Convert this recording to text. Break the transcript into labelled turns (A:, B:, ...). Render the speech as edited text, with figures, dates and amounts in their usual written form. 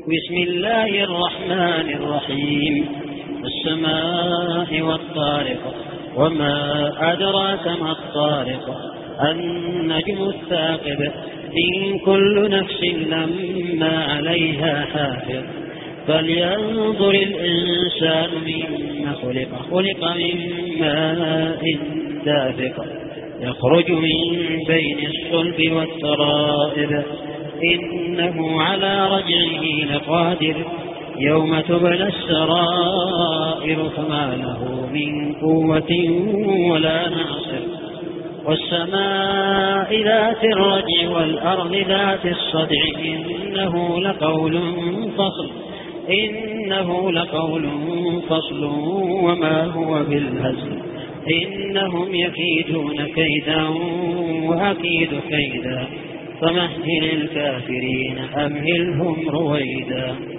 A: بسم الله الرحمن الرحيم السماء والطارق وما أدراك ما الطارق النجم الثاقب إن كل نفس لما عليها حافظ فلينظر الإنسان مما خلق من ماء دافق يخرج من بين الصلب والترائب إنه على رجعه لقادر يوم تبلى السرائر فما له من قوة ولا ناصر والسماء ذات الرجع والأرض ذات الصدع إنه لقول فصل وما هو بالهزل إنهم يكيدون كيدا وأكيد كيدا فمهل الكافرين أمهلهم رويدا.